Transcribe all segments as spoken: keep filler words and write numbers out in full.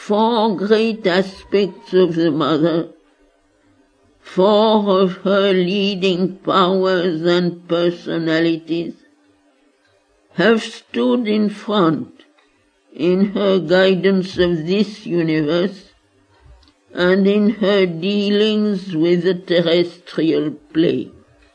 four great aspects of the Mother, four of her leading powers and personalities, have stood in front in her guidance of this universe and in her dealings with the terrestrial plane.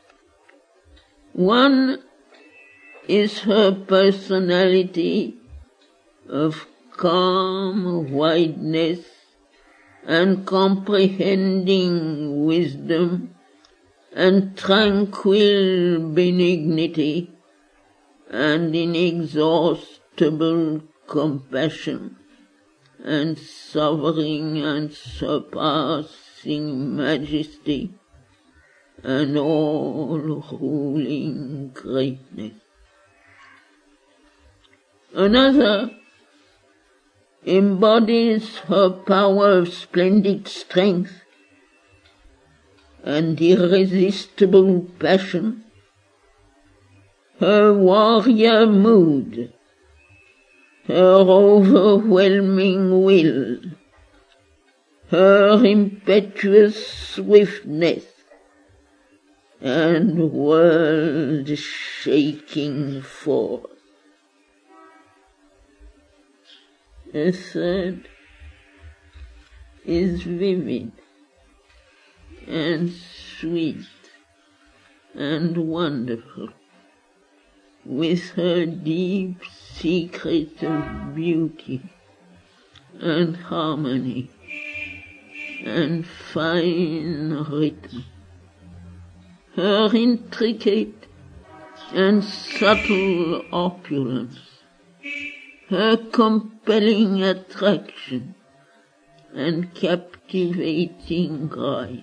One is her personality of calm wideness and comprehending wisdom and tranquil benignity and inexhaustible compassion and sovereign and surpassing majesty and all-ruling greatness. Another embodies her power of splendid strength and irresistible passion, her warrior mood, her overwhelming will, her impetuous swiftness, and world-shaking force. A third is vivid and sweet and wonderful, with her deep secret of beauty and harmony and fine rhythm, her intricate and subtle opulence, her compelling attraction and captivating grace.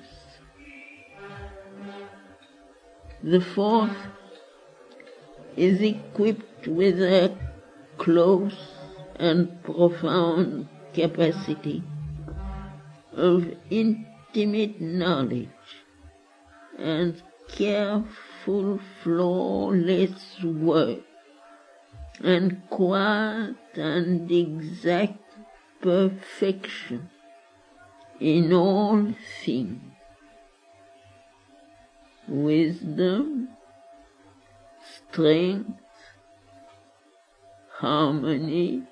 The fourth is equipped with a close and profound capacity of intimate knowledge and careful, flawless work and quiet and exact perfection in all things. Wisdom, strength, harmony,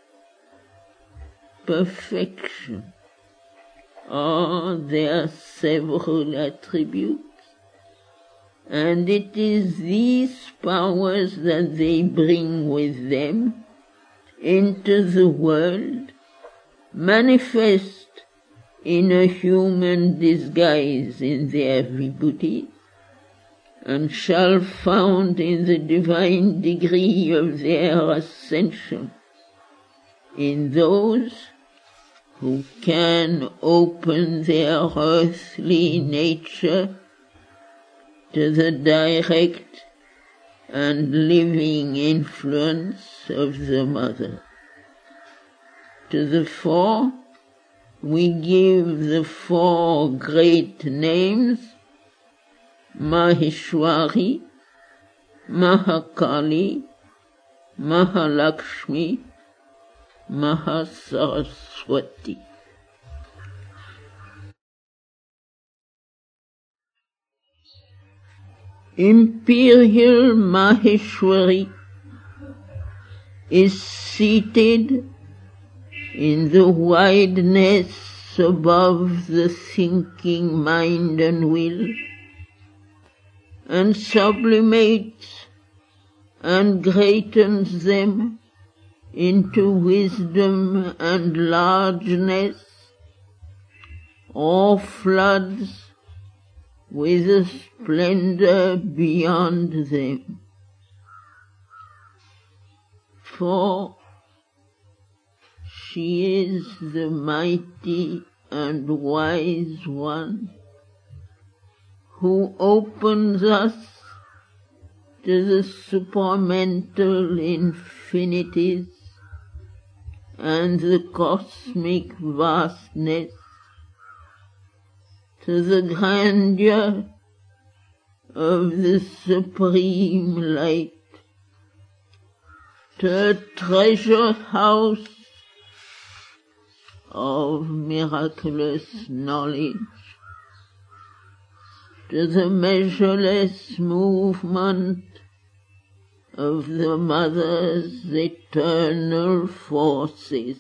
perfection are their several attributes, and it is these powers that they bring with them into the world, manifest in a human disguise in their vibhuti, and shall found in the divine degree of their ascension in those who can open their earthly nature to the direct and living influence of the Mother. To the four, we give the four great names: Maheshwari, Mahakali, Mahalakshmi, Mahasaraswati. Imperial Maheshwari is seated in the wideness above the thinking mind and will, and sublimates and greatens them into wisdom and largeness, or floods with a splendor beyond them. For she is the mighty and wise one who opens us to the supramental infinities and the cosmic vastness, to the grandeur of the supreme light, to a treasure house of miraculous knowledge, to the measureless movement of the Mother's eternal forces.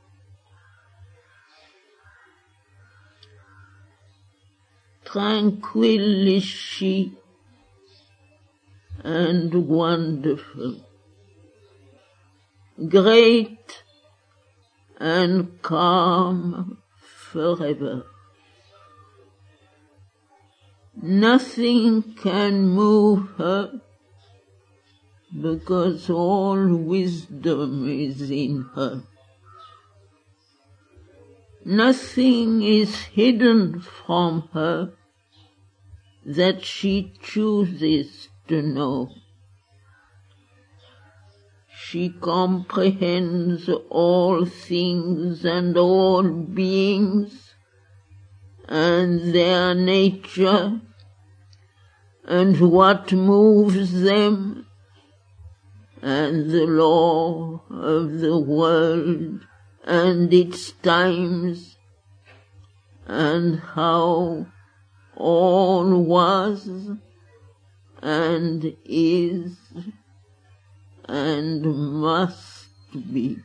Tranquil is she and wonderful, great and calm forever. Nothing can move her, because all wisdom is in her. Nothing is hidden from her that she chooses to know. She comprehends all things and all beings and their nature and what moves them and the law of the world and its times and how all was and is and must be.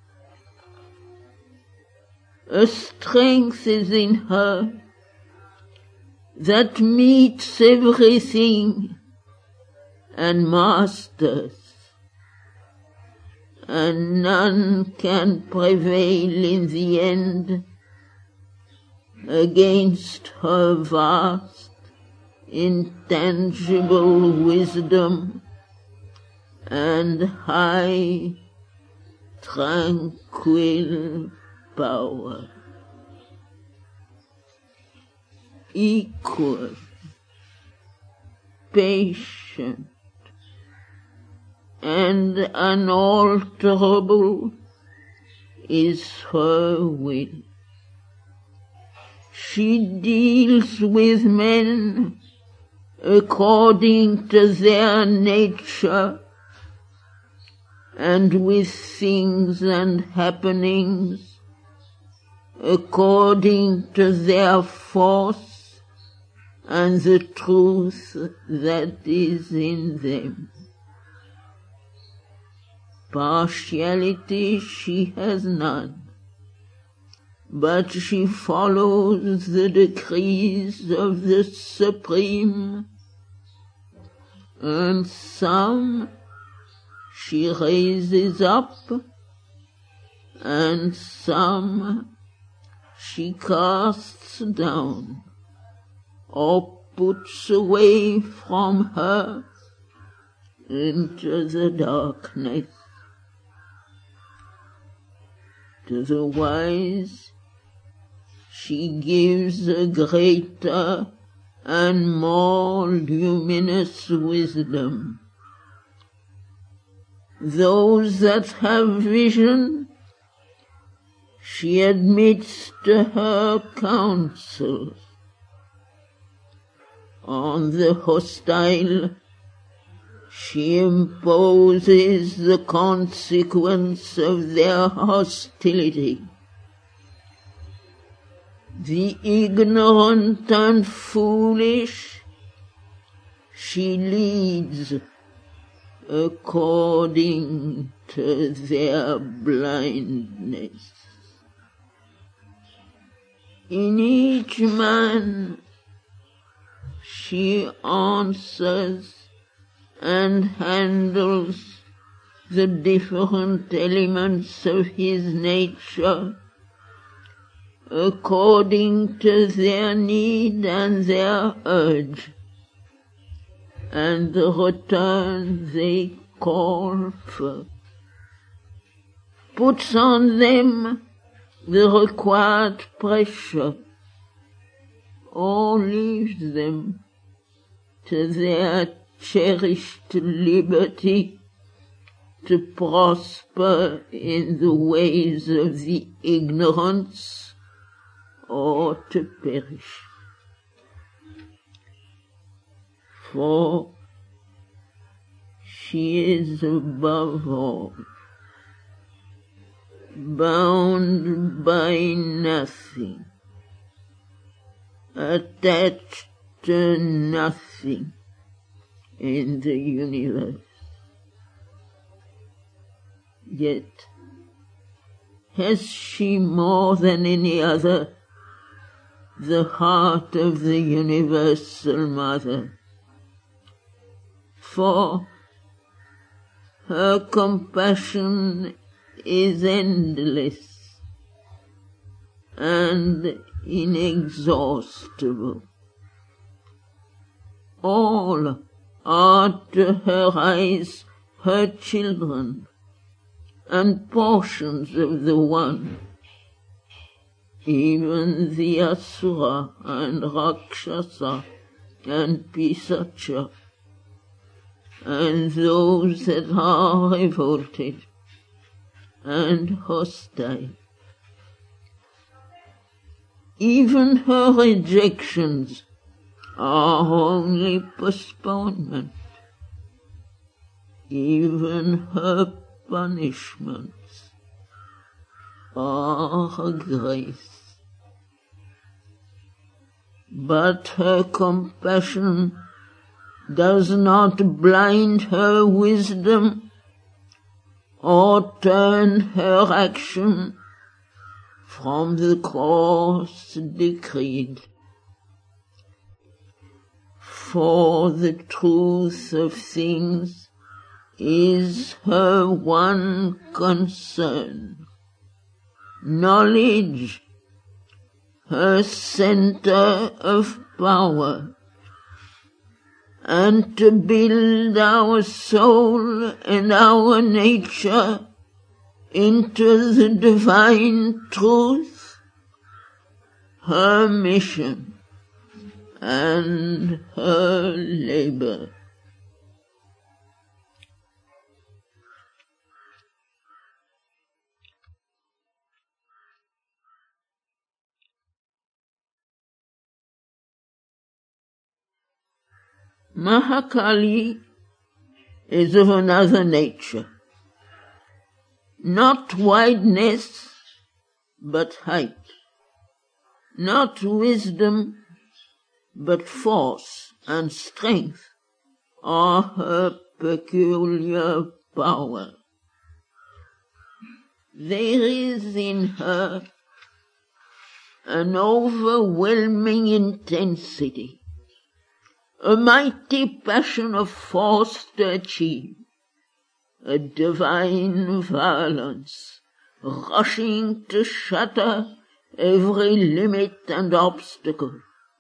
A strength is in her that meets everything and masters, and none can prevail in the end against her vast, intangible wisdom and high, tranquil power. Equal, patient, and unalterable is her will. She deals with men according to their nature and with things and happenings according to their force and the truth that is in them. Partiality she has none, but she follows the decrees of the Supreme, and some she raises up, and some she casts down, or puts away from her into the darkness. To the wise she gives a greater and more luminous wisdom. Those that have vision she admits to her counsels. On the hostile she imposes the consequence of their hostility. The ignorant and foolish she leads according to their blindness. In each man she answers and handles the different elements of his nature according to their need and their urge, and the return they call for, puts on them the required pressure, or leaves them to their cherished liberty to prosper in the ways of the ignorance or to perish. For she is above all bound by nothing, attached to nothing in the universe. Yet, has she more than any other the heart of the Universal Mother? For her compassion is endless and inexhaustible. All are to her eyes her children and portions of the One. Even the Asura and Rakshasa and Pisacha, and those that are revolted and hostile. Even her rejections are only postponement. Even her punishments are grace. But her compassion does not blind her wisdom or turn her action from the course decreed. For the truth of things is her one concern. Knowledge, her center of power, and to build our soul and our nature into the divine truth, her mission and her labor. Mahakali is of another nature, not wideness, but height, not wisdom, but force and strength are her peculiar power. There is in her an overwhelming intensity, a mighty passion of force to achieve, a divine violence rushing to shatter every limit and obstacle.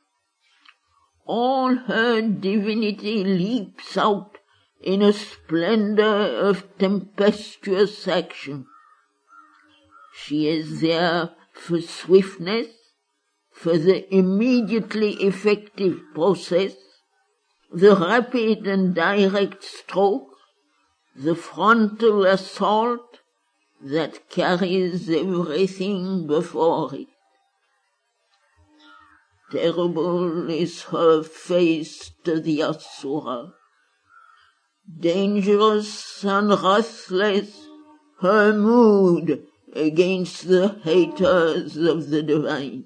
All her divinity leaps out in a splendor of tempestuous action. She is there for swiftness, for the immediately effective process, the rapid and direct stroke, the frontal assault that carries everything before it. Terrible is her face to the Asura, dangerous and ruthless her mood against the haters of the divine.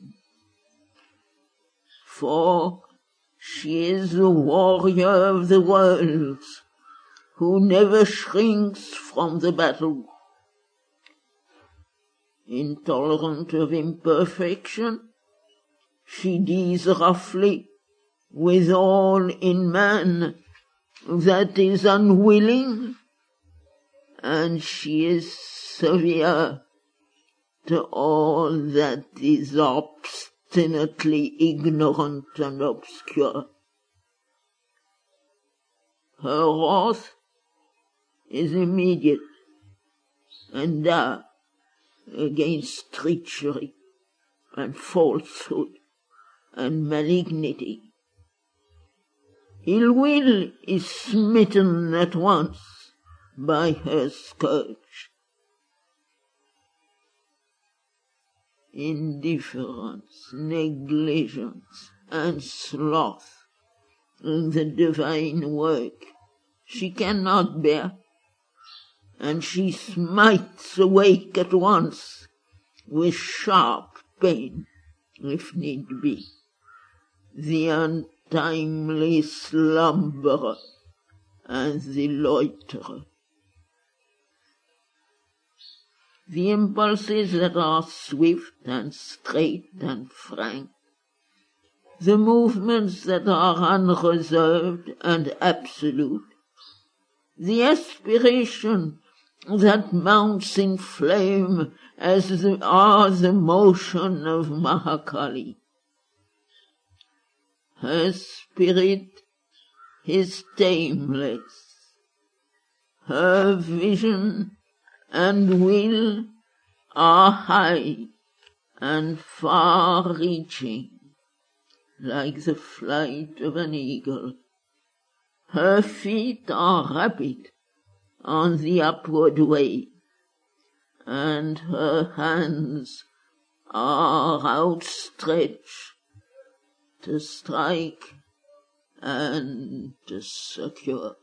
For she is the warrior of the worlds, who never shrinks from the battle. Intolerant of imperfection, she deals roughly with all in man that is unwilling, and she is severe to all that is obstinately ignorant and obscure. Her wrath is immediate and dark against treachery and falsehood and malignity. Ill will is smitten at once by her scourge. Indifference, negligence, and sloth in the divine work she cannot bear, and she smites awake at once with sharp pain, if need be, the untimely slumberer and the loiterer. The impulses that are swift and straight and frank, the movements that are unreserved and absolute, the aspiration that mounts in flame as the, are the motion of Mahakali. Her spirit is tameless. Her vision and will are high and far-reaching, like the flight of an eagle. Her feet are rapid on the upward way, and her hands are outstretched to strike and to secure.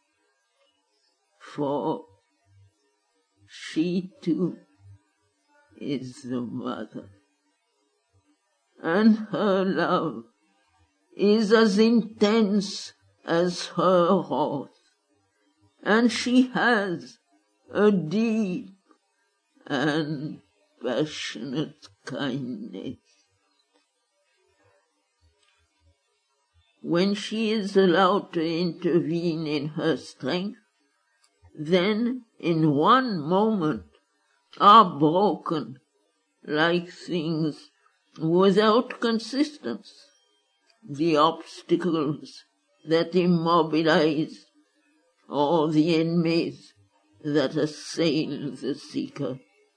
For she too is the mother, and her love is as intense as her wrath, and she has a deep and passionate kindness. When she is allowed to intervene in her strength, then in one moment are broken, like things without consistence, the obstacles that immobilize or the enemies that assail the seeker.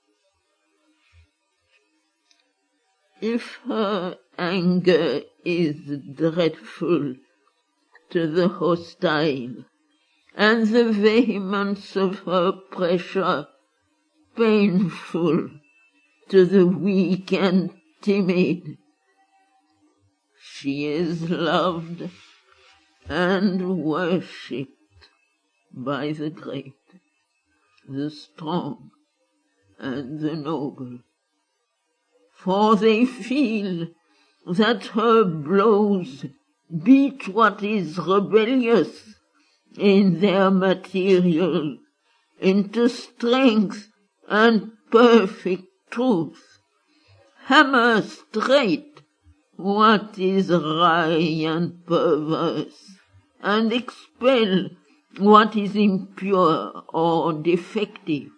If her anger is dreadful to the hostile, and the vehemence of her pressure painful to the weak and timid, she is loved and worshipped by the great, the strong, and the noble, for they feel that her blows beat what is rebellious in their material into strength and perfect truth, hammer straight what is wry and perverse, and expel what is impure or defective.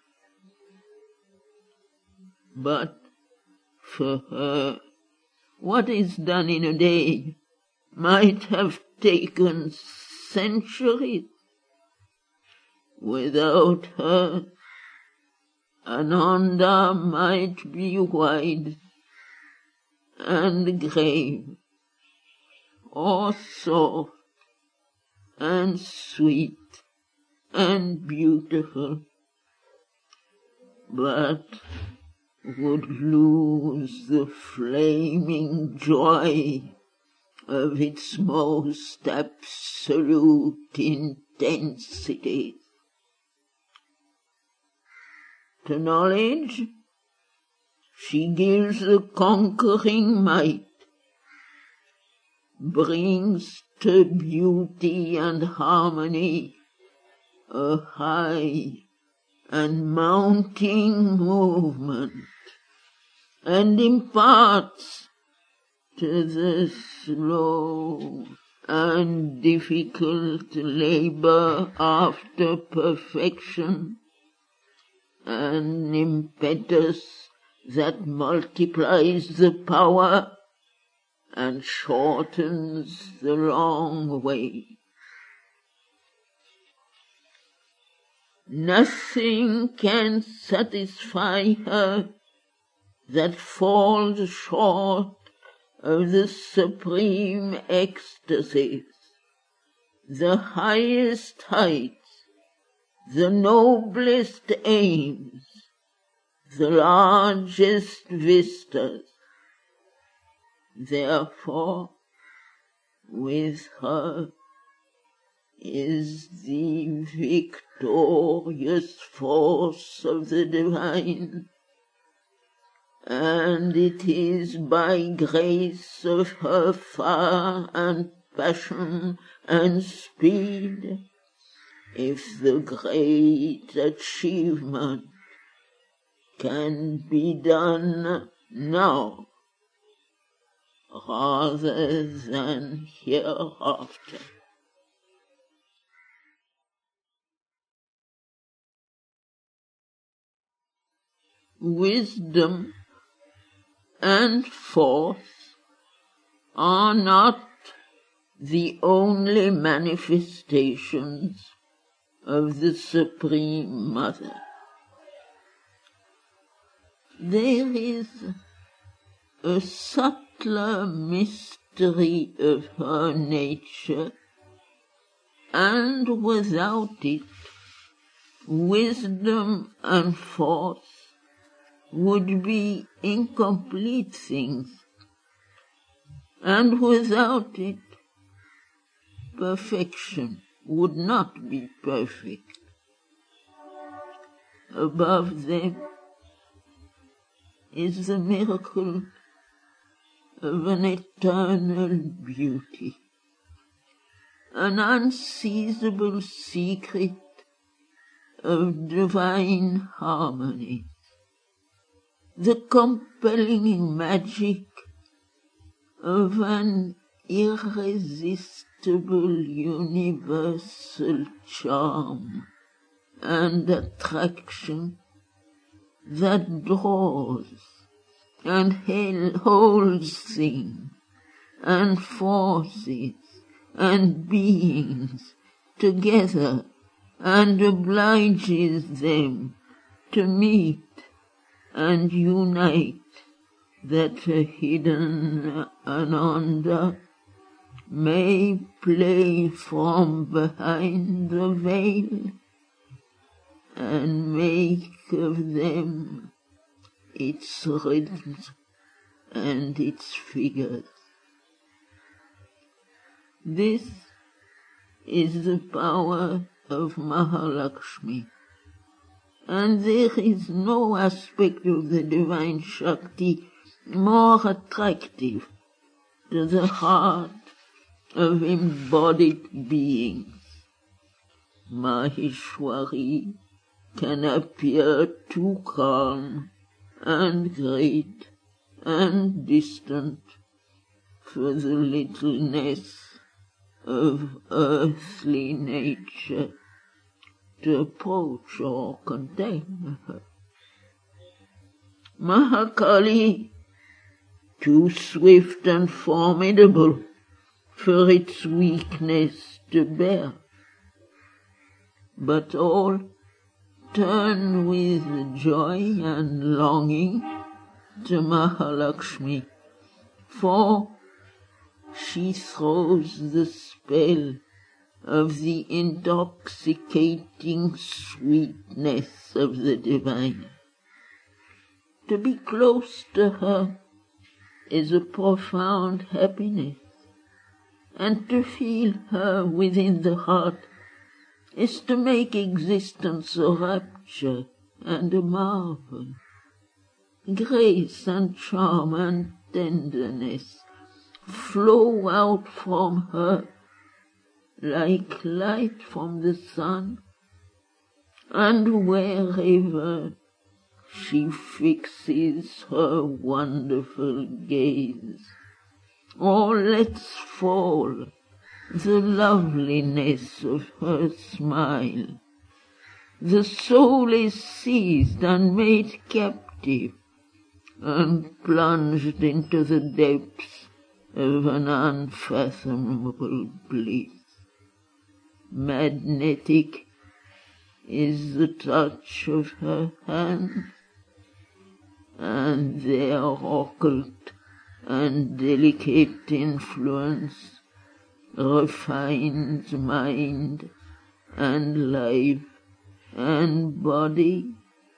But for her, what is done in a day might have taken centuries. Without her, Ananda might be wide and grave, or soft and sweet and beautiful, but would lose the flaming joy of its most absolute intensity. To knowledge, she gives a conquering might, brings to beauty and harmony a high and mounting movement, and imparts to the slow and difficult labor after perfection an impetus that multiplies the power and shortens the long way. Nothing can satisfy her that falls short of the supreme ecstasies, the highest heights, the noblest aims, the largest vistas. Therefore, with her, is the victorious force of the divine, and it is by grace of her fire and passion and speed if the great achievement can be done now rather than hereafter. Wisdom and force are not the only manifestations of the Supreme Mother. There is a subtler mystery of her nature, and without it, wisdom and force would be incomplete things, and without it, perfection would not be perfect. Above them is the miracle of an eternal beauty, an unseizable secret of divine harmony, the compelling magic of an irresistible universal charm and attraction that draws and holds things and forces and beings together and obliges them to meet and unite, that a hidden Ananda may play from behind the veil and make of them its rhythms and its figures. This is the power of Mahalakshmi, and there is no aspect of the divine Shakti more attractive to the heart of embodied beings. Maheshwari can appear too calm and great and distant for the littleness of earthly nature to approach or contain her. Mahakali, too swift and formidable for its weakness to bear, but all turn with joy and longing to Mahalakshmi, for she throws the spell of the intoxicating sweetness of the divine. To be close to her is a profound happiness, and to feel her within the heart is to make existence a rapture and a marvel. Grace and charm and tenderness flow out from her like light from the sun, and wherever she fixes her wonderful gaze, or lets fall the loveliness of her smile, the soul is seized and made captive and plunged into the depths of an unfathomable bliss. Magnetic is the touch of her hand, and their occult and delicate influence refines mind and life and body,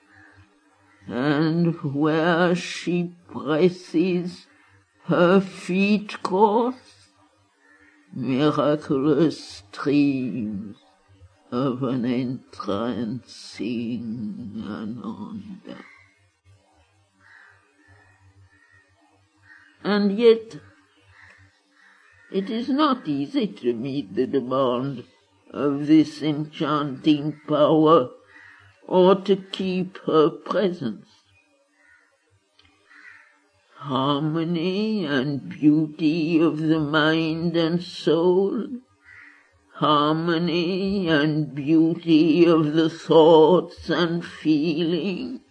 and where she presses her feet course, miraculous streams of an entrancing Ananda. And yet, it is not easy to meet the demand of this enchanting power or to keep her presence. Harmony and beauty of the mind and soul, harmony and beauty of the thoughts and feelings,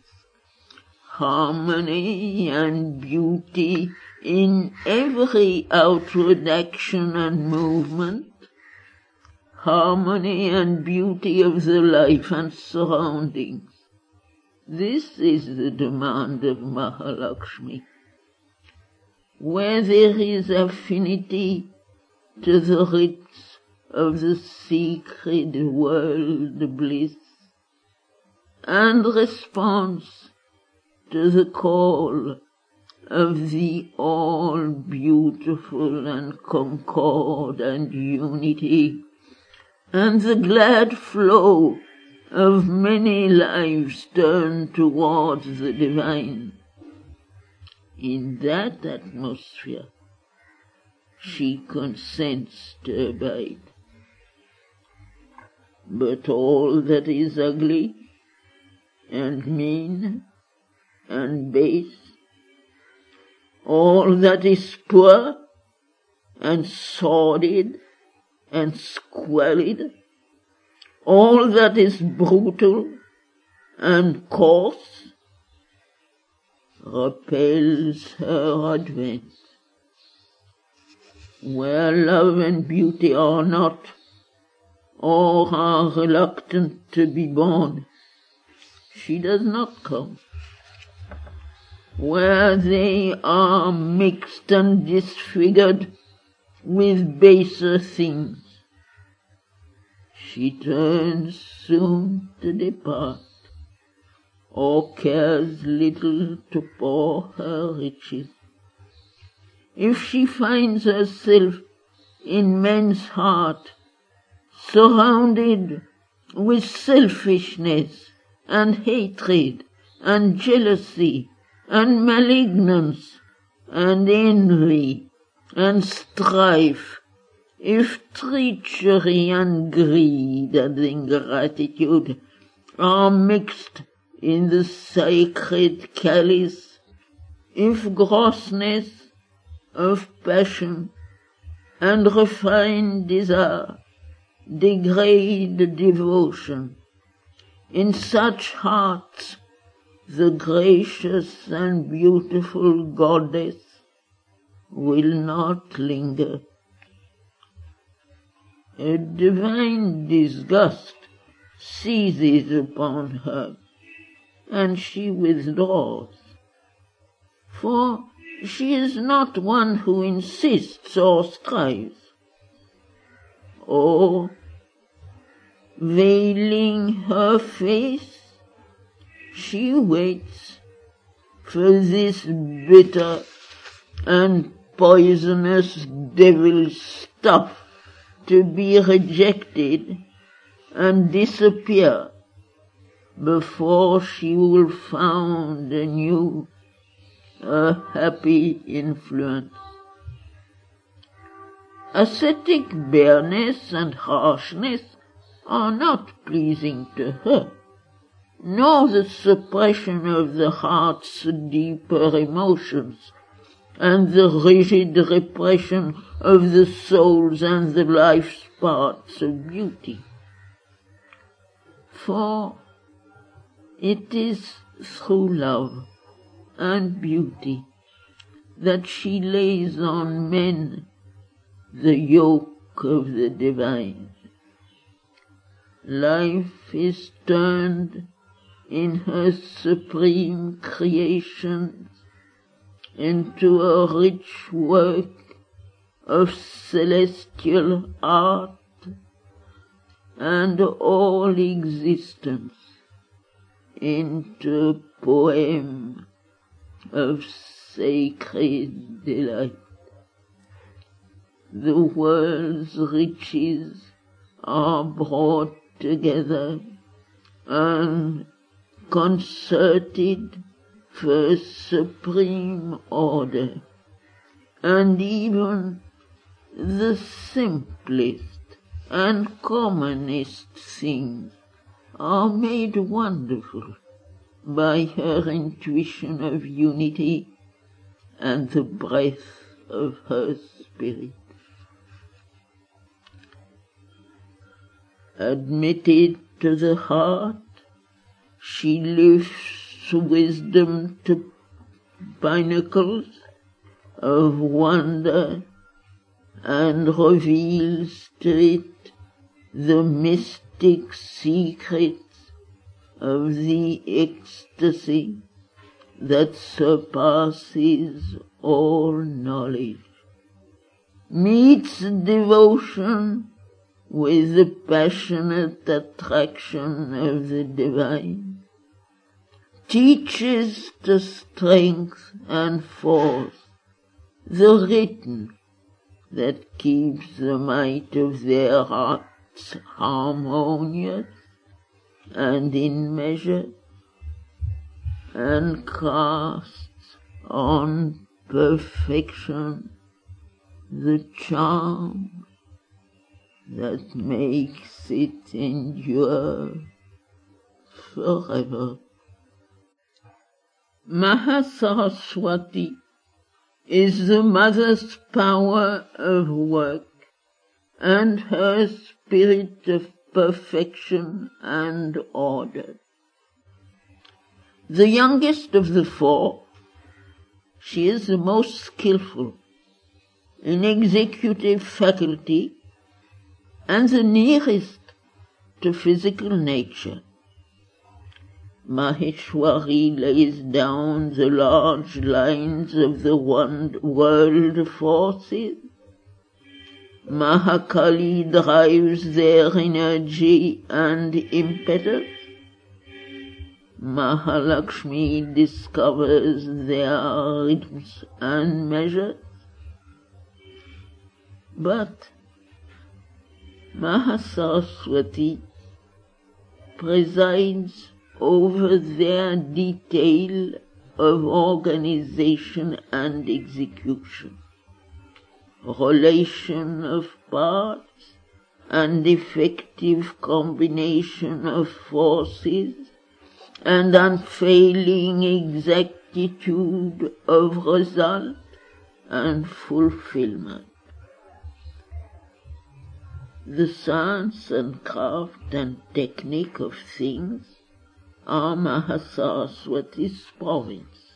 harmony and beauty in every outward action and movement, harmony and beauty of the life and surroundings. This is the demand of Mahalakshmi. Where there is affinity to the rites of the secret world bliss, and response to the call of the all-beautiful and concord and unity, and the glad flow of many lives turned towards the divine. In that atmosphere, she consents to abide. But all that is ugly and mean and base, all that is poor and sordid and squalid, all that is brutal and coarse, repels her advent. Where love and beauty are not, or are reluctant to be born, she does not come. Where they are mixed and disfigured with baser things, she turns soon to depart, or cares little to pour her riches. If she finds herself in men's heart, surrounded with selfishness and hatred and jealousy and malignance and envy and strife, if treachery and greed and ingratitude are mixed in the sacred chalice, if grossness of passion and refined desire degrade devotion, in such hearts the gracious and beautiful goddess will not linger. A divine disgust seizes upon her, and she withdraws. For she is not one who insists or strives. Or, veiling her face, she waits for this bitter and poisonous devil's stuff to be rejected and disappear before she will found anew a happy influence. Ascetic bareness and harshness are not pleasing to her, nor the suppression of the heart's deeper emotions and the rigid repression of the soul's and the life's parts of beauty. For it is through love and beauty that she lays on men the yoke of the divine. Life is turned in her supreme creation into a rich work of celestial art, and all existence into a poem of sacred delight. the world's riches are brought together and concerted for supreme order, and even the simplest and commonest things are made wonderful by her intuition of unity and the breath of her spirit. Admitted to the heart, she lifts wisdom to pinnacles of wonder and reveals to it the mystic secrets of the ecstasy that surpasses all knowledge, meets devotion with the passionate attraction of the divine, teaches the strength and force, the rhythm that keeps the might of their hearts harmonious and in measure, and casts on perfection the charm that makes it endure forever. Mahasaraswati is the mother's power of work and her spirit of perfection and order. The youngest of the four, she is the most skillful in executive faculty and the nearest to physical nature. Maheshwari lays down the large lines of the one world forces. Mahakali drives their energy and impetus. Mahalakshmi discovers their rhythms and measures. But Mahasaraswati presides over their detail of organization and execution, relation of parts and effective combination of forces, and unfailing exactitude of result and fulfillment. The science and craft and technique of things are Mahasaraswati's province.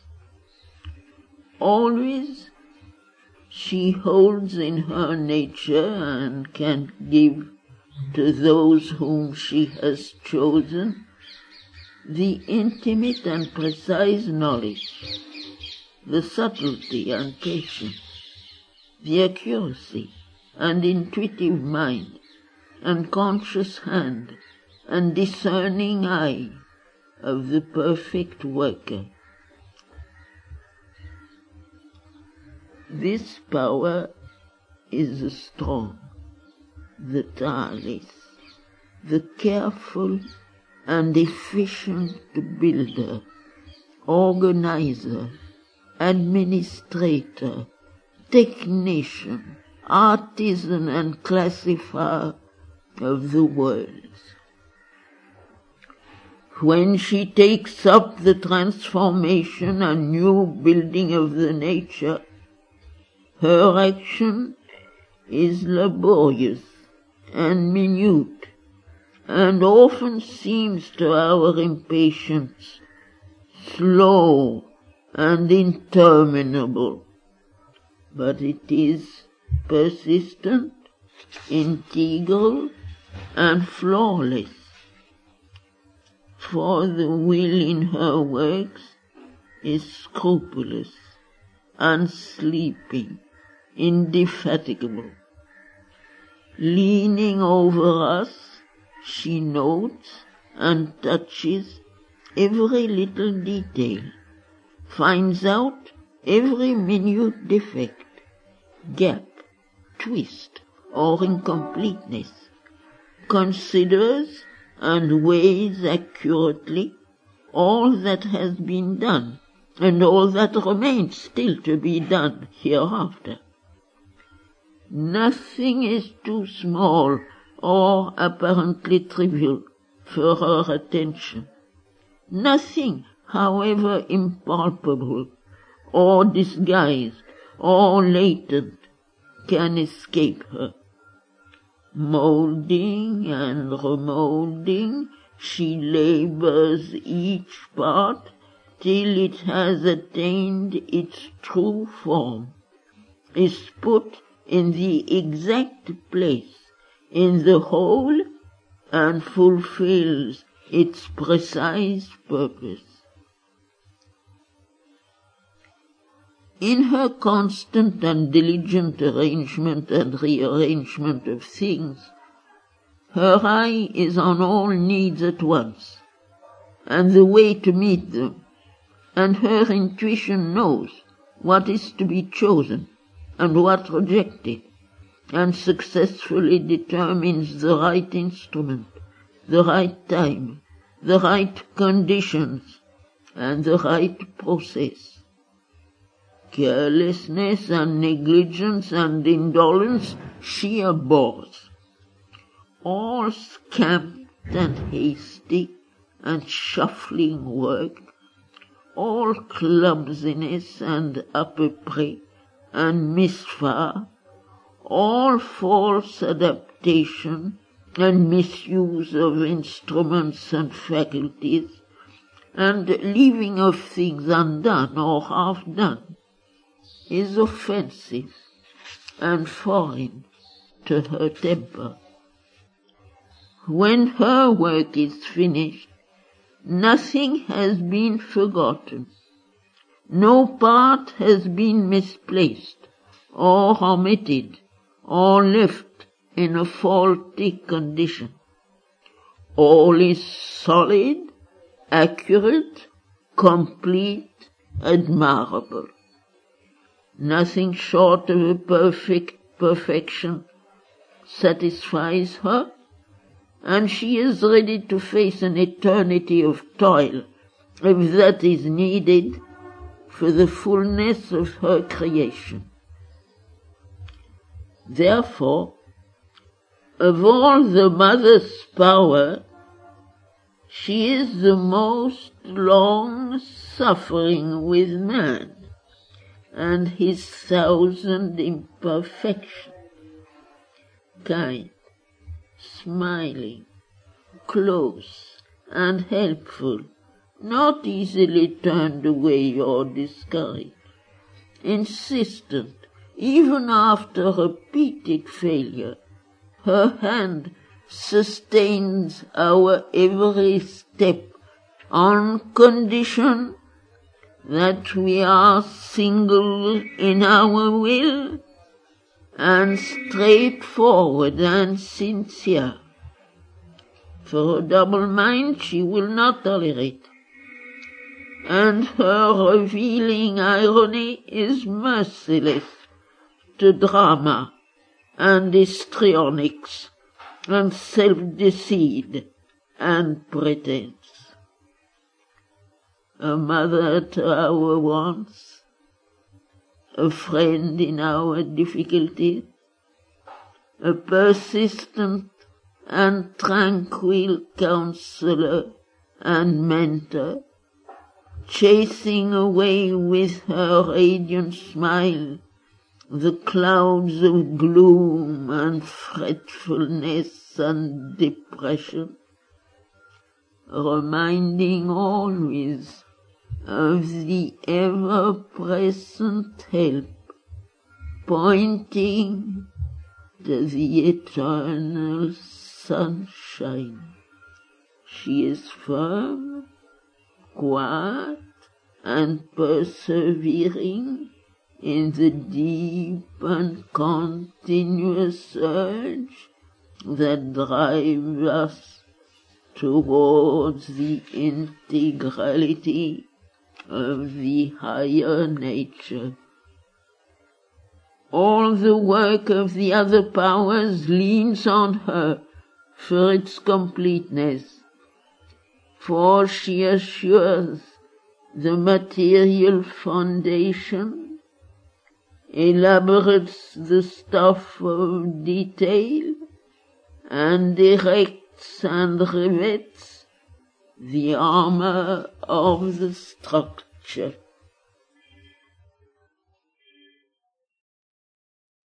Always she holds in her nature and can give to those whom she has chosen the intimate and precise knowledge, the subtlety and patience, the accuracy and intuitive mind, and conscious hand and discerning eye of the perfect worker. This power is the strong, the tireless, the careful and efficient builder, organizer, administrator, technician, artisan and classifier of the worlds. When she takes up the transformation and new building of the nature, her action is laborious and minute, and often seems to our impatience slow and interminable. But it is persistent, integral, and flawless. For the will in her works is scrupulous, unsleeping, indefatigable. Leaning over us, she notes and touches every little detail, finds out every minute defect, gap, twist or incompleteness, considers and weighs accurately all that has been done and all that remains still to be done hereafter. Nothing is too small or apparently trivial for her attention. Nothing, however impalpable or disguised or latent, can escape her. Molding and remolding, she labors each part till it has attained its true form, is put in the exact place in the whole, and fulfills its precise purpose. In her constant and diligent arrangement and rearrangement of things, her eye is on all needs at once, and the way to meet them, and her intuition knows what is to be chosen and what rejected, and successfully determines the right instrument, the right time, the right conditions, and the right process. Carelessness and negligence and indolence she abhors. All scamped and hasty and shuffling work, all clumsiness and à-peu-près and misfire, all false adaptation and misuse of instruments and faculties, and leaving of things undone or half done, is offensive and foreign to her temper. When her work is finished, nothing has been forgotten, no part has been misplaced or omitted or left in a faulty condition. All is solid, accurate, complete, admirable. Nothing short of a perfect perfection satisfies her, and she is ready to face an eternity of toil, if that is needed, for the fullness of her creation. Therefore, of all the mother's power, she is the most long-suffering with man and his thousand imperfections, kind, smiling, close, and helpful, not easily turned away or discouraged, insistent, even after repeated failure. Her hand sustains our every step on condition that we are single in our will and straightforward and sincere. For a double mind she will not tolerate, and her revealing irony is merciless to drama and histrionics and self-deceit and pretense. A mother to our wants, a friend in our difficulties, a persistent and tranquil counselor and mentor, chasing away with her radiant smile the clouds of gloom and fretfulness and depression, reminding always of the ever-present help, pointing to the eternal sunshine. She is firm, quiet, and persevering in the deep and continuous urge that drives us towards the integrality of the higher nature. All the work of the other powers leans on her for its completeness, for she assures the material foundation, elaborates the stuff of detail, and erects and rivets the armor of the structure.